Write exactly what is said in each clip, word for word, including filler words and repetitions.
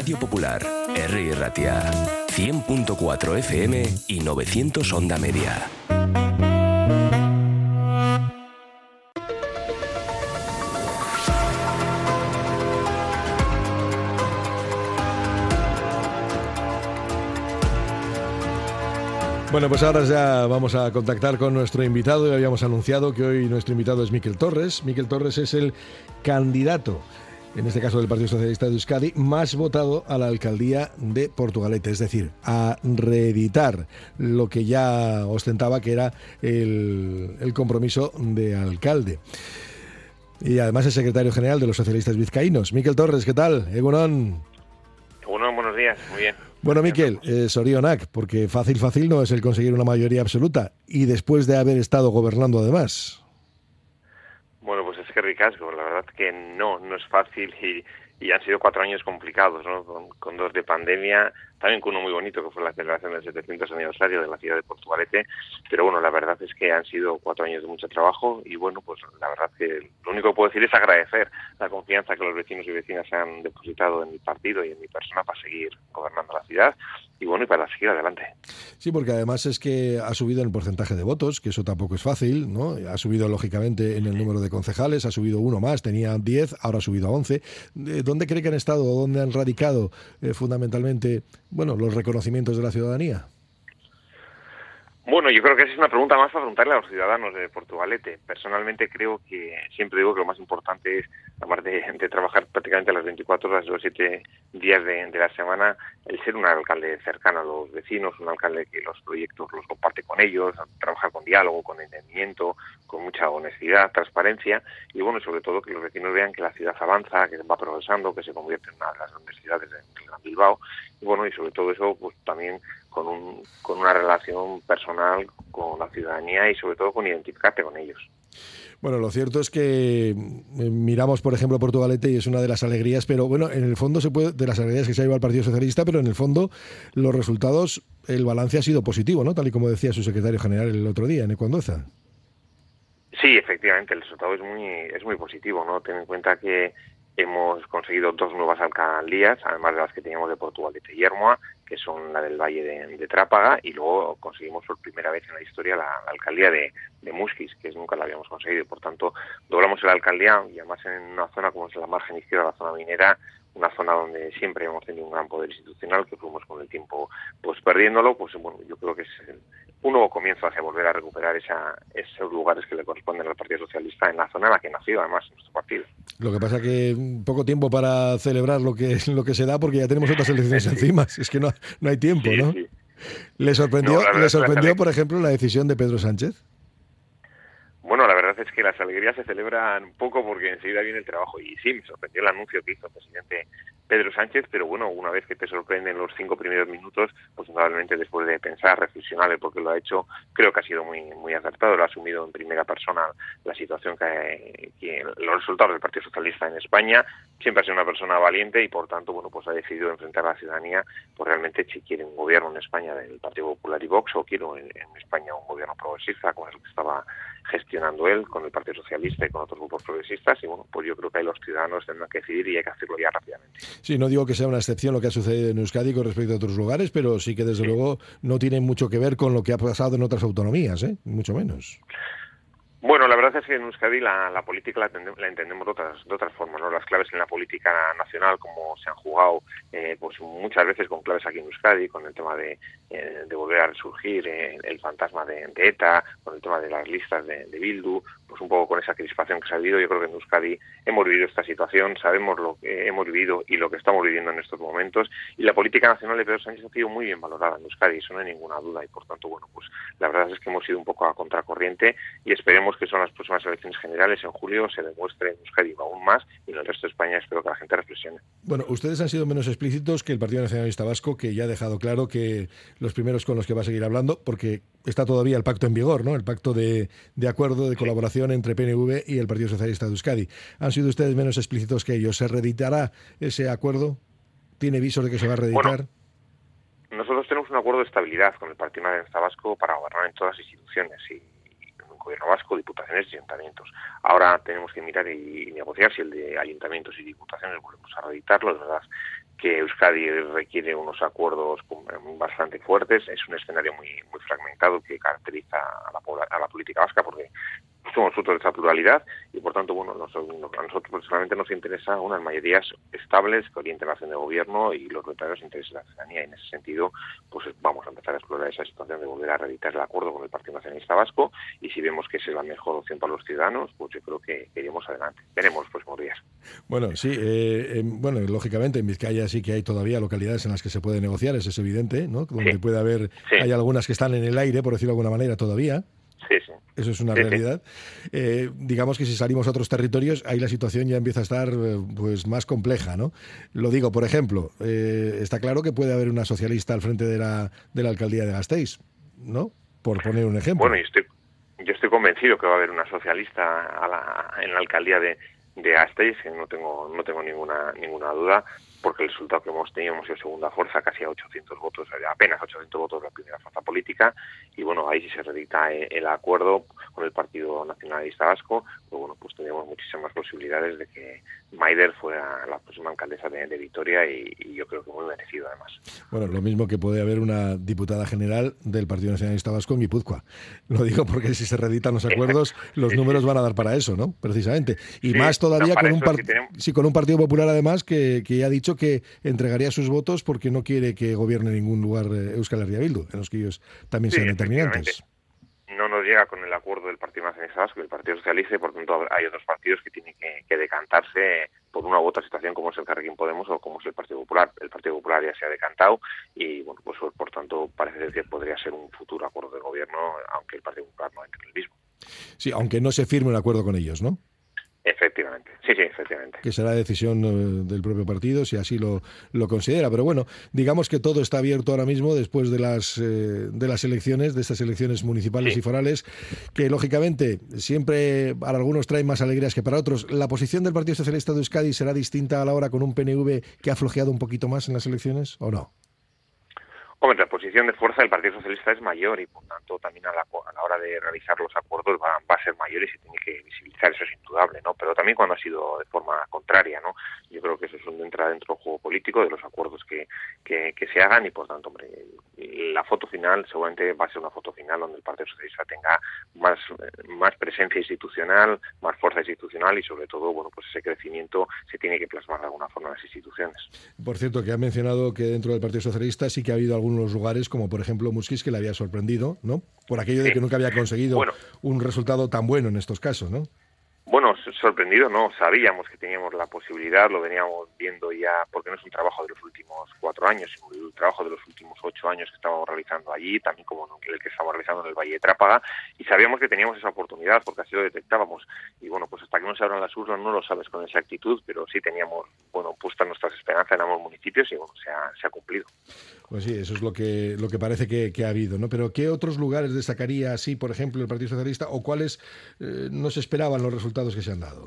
Radio Popular, R I Ratia, cien punto cuatro F M y novecientos Onda Media. Bueno, pues ahora ya vamos a contactar con nuestro invitado. Ya habíamos anunciado que hoy nuestro invitado es Miquel Torres. Miquel Torres es el candidato, en este caso del Partido Socialista de Euskadi, más votado a la alcaldía de Portugalete, es decir, a reeditar lo que ya ostentaba, que era el, el compromiso de alcalde. Y además es secretario general de los socialistas vizcaínos. Miquel Torres, ¿qué tal? Egunon. Egunon, buenos días, muy bien. Bueno, Miquel, eh, sorionak, porque fácil, fácil no es el conseguir una mayoría absoluta, y después de haber estado gobernando además. Bueno, pues es que ricasco, la verdad que no, no es fácil y, y han sido cuatro años complicados, ¿no? Con, con dos de pandemia, también con uno muy bonito que fue la celebración del setecientos aniversario de la ciudad de Portugalete, pero bueno, la verdad es que han sido cuatro años de mucho trabajo y bueno, pues la verdad que lo único que puedo decir es agradecer la confianza que los vecinos y vecinas han depositado en mi partido y en mi persona para seguir gobernando la ciudad y bueno, y para seguir adelante. Sí, porque además es que ha subido el porcentaje de votos, que eso tampoco es fácil, ¿no? Ha subido lógicamente en el número de concejales, ha subido uno más, tenía diez, ahora ha subido a once. ¿Dónde cree que han estado o dónde han radicado eh, fundamentalmente, bueno, los reconocimientos de la ciudadanía? Bueno, yo creo que esa es una pregunta más para preguntarle a los ciudadanos de Portugalete. Personalmente creo que, siempre digo que lo más importante es, además de, de trabajar prácticamente las veinticuatro horas, los siete días de, de la semana, el ser un alcalde cercano a los vecinos, un alcalde que los proyectos los comparte con ellos, trabajar con diálogo, con entendimiento, con mucha honestidad, transparencia, y bueno, sobre todo que los vecinos vean que la ciudad avanza, que va progresando, que se convierte en una de las grandes ciudades del Gran Bilbao, y bueno, y sobre todo eso, pues también con un con una relación personal con la ciudadanía y sobre todo con identificarte con ellos. Bueno, lo cierto es que miramos, por ejemplo, Portugalete y es una de las alegrías, pero bueno, en el fondo se puede, de las alegrías que se ha llevado al Partido Socialista, pero en el fondo los resultados, el balance ha sido positivo, ¿no? Tal y como decía su secretario general el otro día en Ecuandoza. Sí, efectivamente, el resultado es muy es muy positivo, ¿no? Ten en cuenta que hemos conseguido dos nuevas alcaldías, además de las que teníamos de Portugalete y Ermua, que son la del Valle de, de Trápaga, y luego conseguimos por primera vez en la historia la, la alcaldía de, de Muskiz, que nunca la habíamos conseguido, y por tanto doblamos la alcaldía, y además en una zona como es la margen izquierda, la zona minera, una zona donde siempre hemos tenido un gran poder institucional, que fuimos con el tiempo pues perdiéndolo, pues bueno, yo creo que es un nuevo comienzo hacia volver a recuperar esa, esos lugares que le corresponden al Partido Socialista en la zona en la que nació además nuestro partido. Lo que pasa que poco tiempo para celebrar lo que lo que se da, porque ya tenemos otras elecciones encima, es que no, no hay tiempo, sí, ¿no? Sí. ¿Le sorprendió, no, ¿le sorprendió por ejemplo, la decisión de Pedro Sánchez? Bueno, la verdad es que las alegrías se celebran poco porque enseguida viene el trabajo. Y sí, me sorprendió el anuncio que hizo el presidente Pedro Sánchez, pero bueno, una vez que te sorprenden los cinco primeros minutos, pues probablemente después de pensar, reflexionar el por qué lo ha hecho, creo que ha sido muy muy acertado. Lo ha asumido en primera persona la situación que, que los resultados del Partido Socialista en España. Siempre ha sido una persona valiente y por tanto, bueno, pues ha decidido enfrentar a la ciudadanía, pues realmente si quiere un gobierno en España del Partido Popular y Vox, o quiero en, en España un gobierno progresista, como es el que estaba gestionando él con el Partido Socialista y con otros grupos progresistas, y bueno, pues yo creo que ahí los ciudadanos tendrán que decidir y hay que hacerlo ya rápidamente. Sí, no digo que sea una excepción lo que ha sucedido en Euskadi con respecto a otros lugares, pero sí que desde sí. luego no tiene mucho que ver con lo que ha pasado en otras autonomías, ¿eh? Mucho menos. Bueno, la verdad es que en Euskadi la, la política la, tendem, la entendemos de otras, de otras formas, ¿no? Las claves en la política nacional, como se han jugado, eh, pues muchas veces con claves aquí en Euskadi, con el tema de, eh, de volver a resurgir eh, el fantasma de, de ETA, con el tema de las listas de, de Bildu, pues un poco con esa crispación que se ha vivido. Yo creo que en Euskadi hemos vivido esta situación, sabemos lo que hemos vivido y lo que estamos viviendo en estos momentos, y la política nacional de Pedro Sánchez ha sido muy bien valorada en Euskadi, eso no hay ninguna duda, y por tanto, bueno, pues la verdad es que hemos ido un poco a contracorriente y esperemos que son las próximas elecciones generales en julio se demuestre en Euskadi aún más y en el resto de España espero que la gente reflexione. Bueno, ustedes han sido menos explícitos que el Partido Nacionalista Vasco, que ya ha dejado claro que los primeros con los que va a seguir hablando, porque está todavía el pacto en vigor, ¿no? El pacto de, de acuerdo, de colaboración sí. entre P N V y el Partido Socialista de Euskadi. ¿Han sido ustedes menos explícitos que ellos? ¿Se reeditará ese acuerdo? ¿Tiene visos de que se va a reeditar? Bueno, nosotros tenemos un acuerdo de estabilidad con el Partido Nacionalista Vasco para gobernar en todas las instituciones y Gobierno vasco, diputaciones y ayuntamientos. Ahora tenemos que mirar y, y negociar si el de ayuntamientos y diputaciones volvemos a reeditarlo. De verdad que Euskadi requiere unos acuerdos bastante fuertes. Es un escenario muy muy fragmentado que caracteriza a la, a la política vasca, porque somos fruto de esa pluralidad y, por tanto, bueno, nosotros, a nosotros personalmente nos interesa unas mayorías estables que orienten la acción de gobierno y los verdaderos intereses de la ciudadanía. Y en ese sentido, pues vamos a empezar a explorar esa situación de volver a reeditar el acuerdo con el Partido Nacionalista Vasco, y si vemos que esa es la mejor opción para los ciudadanos, pues yo creo que, que iremos adelante. Veremos los próximos días. Bueno, sí, eh, eh, bueno, lógicamente en Vizcaya sí que hay todavía localidades en las que se puede negociar, eso es evidente, ¿no? Donde sí. puede haber, sí. hay algunas que están en el aire, por decirlo de alguna manera, todavía. Sí, sí. Eso es una sí, realidad. Sí. Eh, digamos que si salimos a otros territorios, ahí la situación ya empieza a estar pues más compleja, ¿no? Lo digo, por ejemplo, eh, está claro que puede haber una socialista al frente de la de la alcaldía de Gasteiz, ¿no? Por poner un ejemplo. Bueno, yo estoy, yo estoy convencido que va a haber una socialista a la, en la alcaldía de, de Gasteiz, que no tengo no tengo ninguna ninguna duda, porque el resultado que hemos tenido, hemos sido segunda fuerza, casi a ochocientos votos, apenas ochocientos votos de la primera fuerza política, y bueno, ahí si se redicta el acuerdo con el Partido Nacionalista Vasco, pues bueno, pues tendríamos muchísimas posibilidades de que Maider fuera la próxima alcaldesa de, de Vitoria, y, y yo creo que muy merecido además. Bueno, lo mismo que puede haber una diputada general del Partido Nacionalista Vasco en Guipúzcoa. Lo digo porque si se reeditan los acuerdos, los sí, números sí. van a dar para eso, ¿no? Precisamente. Y sí, más todavía no, con, un par- sí tenemos... sí, con un Partido Popular además que, que ya ha dicho que entregaría sus votos porque no quiere que gobierne ningún lugar eh, Euskal Herria Bildu, en los que ellos también sí, sean determinantes. No nos llega con el acuerdo del Partido Nacionalista Vasco y el Partido Socialista, y por tanto hay otros partidos que tienen que, que decantarse por una u otra situación, como es el Carrequín Podemos o como es el Partido Popular. El Partido Popular ya se ha decantado y, bueno, pues por tanto parece ser que podría ser un futuro acuerdo de gobierno, aunque el Partido Popular no entre en el mismo. Sí, aunque no se firme un acuerdo con ellos, ¿no? Efectivamente, sí, sí, efectivamente. Que será decisión uh, del propio partido, si así lo, lo considera. Pero bueno, digamos que todo está abierto ahora mismo después de las eh, de las elecciones, de estas elecciones municipales sí. y forales, que lógicamente siempre para algunos traen más alegrías que para otros. ¿La posición del Partido Socialista de Euskadi será distinta a la hora con un P N V que ha flojeado un poquito más en las elecciones o no? Hombre, la posición de fuerza del Partido Socialista es mayor y, por tanto, también a la, a la hora de realizar los acuerdos va, va a ser mayor y se tiene que visibilizar, eso es indudable, ¿no? Pero también cuando ha sido de forma contraria, ¿no? Yo creo que eso es un entra dentro del juego político, de los acuerdos que, que, que se hagan, y, por tanto, hombre, la foto final seguramente va a ser una foto final donde el Partido Socialista tenga más, más presencia institucional, más fuerza institucional y, sobre todo, bueno, pues ese crecimiento se tiene que plasmar de alguna forma en las instituciones. Por cierto, que ha mencionado que dentro del Partido Socialista sí que ha habido algún los lugares, como por ejemplo Muskiz, que le había sorprendido, ¿no? Por aquello de sí. que nunca había conseguido bueno. un resultado tan bueno en estos casos, ¿no? Bueno, sorprendido no, sabíamos que teníamos la posibilidad, lo veníamos viendo ya, porque no es un trabajo de los últimos cuatro años, sino el trabajo de los últimos ocho años que estábamos realizando allí, también como el que estamos realizando en el Valle de Trápaga, y sabíamos que teníamos esa oportunidad, porque así lo detectábamos, y bueno, pues hasta que no se abran las urnas no lo sabes con exactitud, pero sí teníamos, bueno, puestas nuestras esperanzas en ambos municipios, y bueno, se ha, se ha cumplido. Pues sí, eso es lo que lo que parece que, que ha habido, ¿no? Pero ¿qué otros lugares destacaría así, por ejemplo, el Partido Socialista, o cuáles eh, no se esperaban los resultados que se han dado?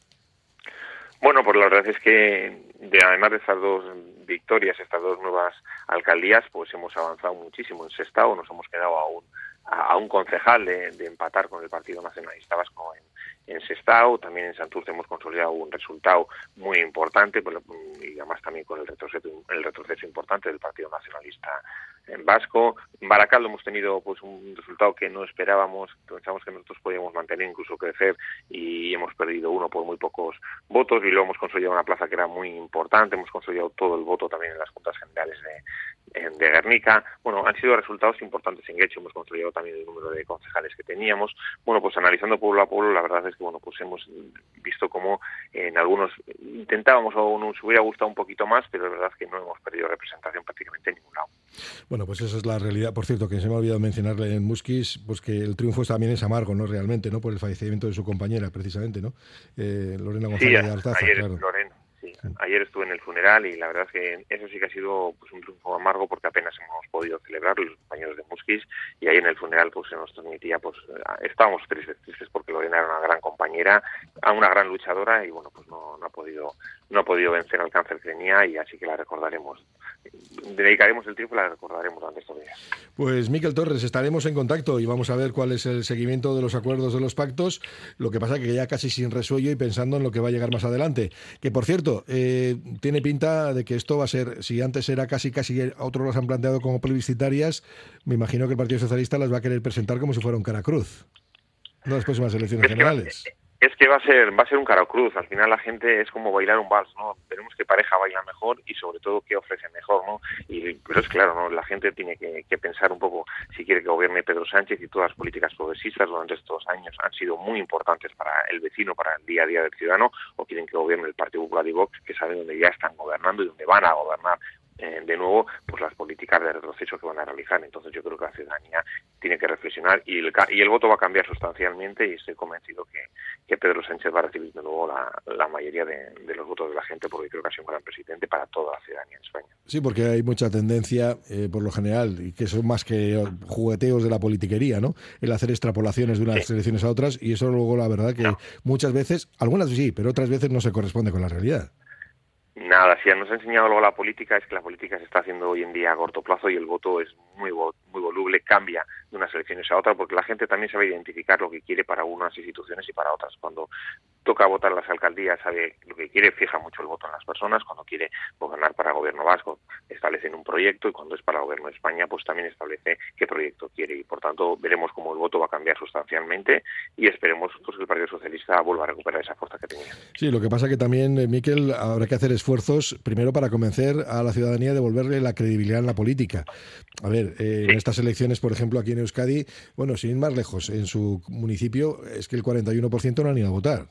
Bueno, pues la verdad es que de, además de estas dos victorias, estas dos nuevas alcaldías, pues hemos avanzado muchísimo en Sestao, nos hemos quedado a un, a, a un concejal de, de empatar con el Partido Nacionalista Vasco en, en Sestao. También en Santurce hemos consolidado un resultado muy importante, y además también con el retroceso, el retroceso importante del Partido Nacionalista en Vasco. En Baracaldo hemos tenido pues un resultado que no esperábamos, pensamos que nosotros podíamos mantener, incluso crecer, y hemos perdido uno por muy pocos votos, y luego hemos consolidado una plaza que era muy importante, hemos consolidado todo el voto también en las juntas generales de, de Guernica. Bueno, han sido resultados importantes en Guecho, hemos consolidado también el número de concejales que teníamos. Bueno, pues analizando pueblo a pueblo, la verdad es que bueno, pues hemos visto cómo en algunos intentábamos o nos hubiera gustado un poquito más, pero la verdad es que no hemos perdido representación prácticamente en ningún lado. Bueno, pues esa es la realidad. Por cierto, que se me ha olvidado mencionarle en Muskiz, pues que el triunfo también es amargo, ¿no? Realmente, ¿no? Por el fallecimiento de su compañera, precisamente, ¿no? Eh, Lorena González sí, de Artaza, ayer, claro. Lorena, sí. Ayer estuve en el funeral y la verdad es que eso sí que ha sido pues un triunfo amargo, porque apenas hemos podido celebrar los compañeros de Muskiz, y ahí en el funeral pues se nos transmitía, pues estábamos tristes, tristes porque Lorena era una gran compañera, una gran luchadora, y bueno, pues no, no ha podido no ha podido vencer al cáncer que tenía, y así que la recordaremos dedicaremos el tiempo y la recordaremos durante estos días. Pues Miquel Torres, estaremos en contacto y vamos a ver cuál es el seguimiento de los acuerdos de los pactos, lo que pasa que ya casi sin resuello y pensando en lo que va a llegar más adelante. Que por cierto, eh, tiene pinta de que esto va a ser, si antes era casi casi otros los han planteado como plebiscitarias, me imagino que el Partido Socialista las va a querer presentar como si fuera un caracruz en las próximas elecciones es generales. Que, es que va a ser va a ser un caracruz. Al final la gente es como bailar un vals, ¿no? Veremos qué pareja baila mejor y sobre todo qué ofrece mejor, ¿no? Y pero es claro, ¿no? La gente tiene que, que pensar un poco si quiere que gobierne Pedro Sánchez, y todas las políticas progresistas durante estos años han sido muy importantes para el vecino, para el día a día del ciudadano, o quieren que gobierne el Partido Popular y Vox, que saben dónde ya están gobernando y dónde van a gobernar eh, de nuevo, pues las políticas de retroceso que van a realizar. Entonces yo creo que la ciudadanía tiene que reflexionar y el, y el voto va a cambiar sustancialmente, y estoy convencido que, que Pedro Sánchez va a recibir de nuevo la, la mayoría de, de los votos de la gente, porque creo que ha sido un gran presidente para toda la ciudadanía en España. Sí, porque hay mucha tendencia, eh, por lo general, y que son más que jugueteos de la politiquería, ¿no? El hacer extrapolaciones de unas sí. elecciones a otras, y eso luego la verdad que no. muchas veces, algunas sí, pero otras veces no se corresponde con la realidad. Nada, si nos ha enseñado algo la política es que la política se está haciendo hoy en día a corto plazo y el voto es muy muy voluble, cambia de unas elecciones a otras, porque la gente también sabe identificar lo que quiere para unas instituciones y para otras. Cuando toca votar las alcaldías sabe lo que quiere, fija mucho el voto en las personas. Cuando quiere gobernar para el gobierno vasco establecen un proyecto, y cuando es para el gobierno de España pues también establece qué proyecto quiere, y por tanto veremos cómo el voto va a cambiar sustancialmente y esperemos pues, que el Partido Socialista vuelva a recuperar esa fuerza que tenía. Sí, lo que pasa que también, Miquel, habrá que hacer esfuerzos primero para convencer a la ciudadanía de devolverle la credibilidad en la política. A ver, eh, sí. en estas elecciones, por ejemplo, aquí en Euskadi, bueno, sin ir más lejos, en su municipio es que el cuarenta y uno por ciento no han ido a votar.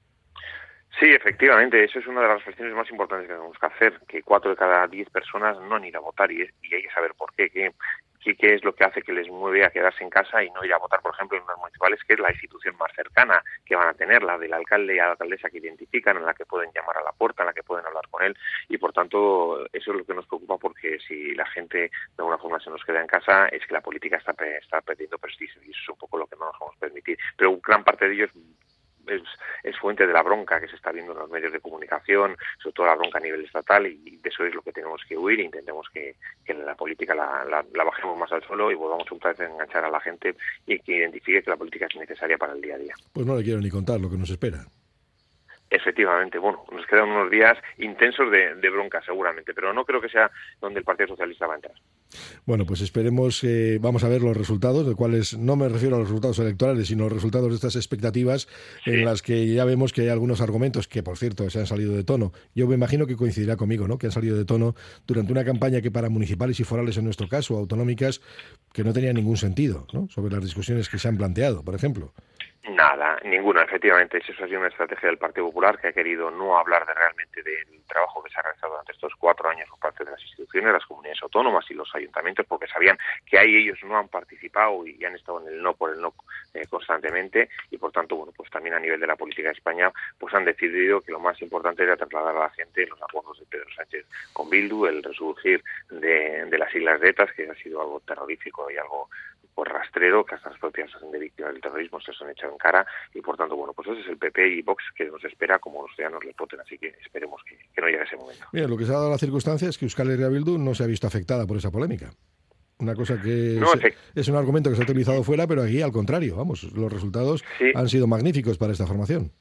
Sí, efectivamente, eso es una de las reflexiones más importantes que tenemos que hacer, que cuatro de cada diez personas no han ido a votar, y, es, y hay que saber por qué, qué, qué, qué es lo que hace que les mueve a quedarse en casa y no ir a votar, por ejemplo, en unas municipales, que es la institución más cercana que van a tener, la del alcalde y a la alcaldesa que identifican, en la que pueden llamar a la puerta, en la que pueden hablar con él, y por tanto eso es lo que nos preocupa, porque si la gente de alguna forma se nos queda en casa es que la política está, está perdiendo prestigio, y eso es un poco lo que no nos vamos a permitir. Pero gran parte de ello es Es, es fuente de la bronca que se está viendo en los medios de comunicación, sobre todo la bronca a nivel estatal, y de eso es lo que tenemos que huir, e intentemos que, que la política la, la, la bajemos más al suelo y volvamos otra vez a enganchar a la gente y que identifique que la política es necesaria para el día a día. Pues no le quiero ni contar lo que nos espera. Efectivamente, bueno, nos quedan unos días intensos de, de bronca seguramente, pero no creo que sea donde el Partido Socialista va a entrar. Bueno, pues esperemos, eh, vamos a ver los resultados, de cuáles, no me refiero a los resultados electorales, sino los resultados de estas expectativas, sí. en las que ya vemos que hay algunos argumentos que, por cierto, se han salido de tono. Yo me imagino que coincidirá conmigo, ¿no?, que han salido de tono durante una campaña que para municipales y forales, en nuestro caso, autonómicas, que no tenía ningún sentido, ¿no?, sobre las discusiones que se han planteado, por ejemplo. Nada, ninguna, efectivamente. Eso ha sido una estrategia del Partido Popular, que ha querido no hablar de realmente del trabajo que se ha realizado durante estos cuatro años por parte de las instituciones, las comunidades autónomas y los ayuntamientos, porque sabían que ahí ellos no han participado y han estado en el no por el no eh, constantemente, y por tanto, bueno, pues también a nivel de la política de España, pues han decidido que lo más importante era trasladar a la gente los acuerdos de Pedro Sánchez con Bildu, el resurgir de, de las Islas de Etas, que ha sido algo terrorífico y algo pues rastrero, que hasta las propias de víctimas del terrorismo se han echado en cara, y por tanto, bueno, pues ese es el P P y Vox que nos espera como los ciudadanos le voten, así que esperemos que, que no llegue ese momento. Mira, lo que se ha dado la circunstancia es que Euskal Herria Bildu no se ha visto afectada por esa polémica. Una cosa que no, es, es un argumento que se ha utilizado fuera, pero aquí al contrario, vamos, los resultados sí. han sido magníficos para esta formación.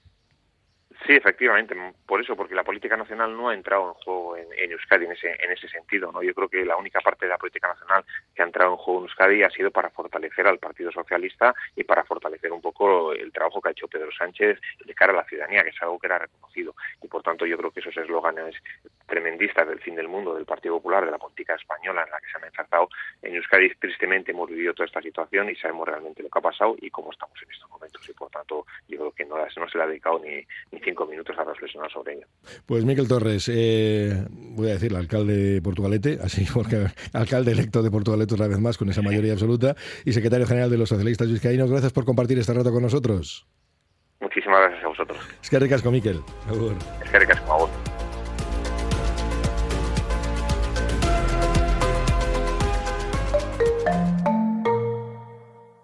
Sí, efectivamente, por eso, porque la política nacional no ha entrado en juego en, en Euskadi en ese en ese sentido, ¿no? Yo creo que la única parte de la política nacional que ha entrado en juego en Euskadi ha sido para fortalecer al Partido Socialista y para fortalecer un poco el trabajo que ha hecho Pedro Sánchez de cara a la ciudadanía, que es algo que era reconocido, y por tanto yo creo que esos eslóganes tremendistas del fin del mundo del Partido Popular, de la política española en la que se han ensartado en Euskadi, tristemente hemos vivido toda esta situación y sabemos realmente lo que ha pasado y cómo estamos en estos momentos, y por tanto yo creo que no, no se le ha dedicado ni, ni cinco minutos a reflexionar sobre ello. Pues Miquel Torres, eh, voy a decir, el alcalde de Portugalete, así porque alcalde electo de Portugalete una vez más con esa mayoría absoluta, y secretario general de los socialistas vizcaínos, gracias por compartir este rato con nosotros. Muchísimas gracias a vosotros. Es que ricasco, Miquel. Es que ricasco, a vos.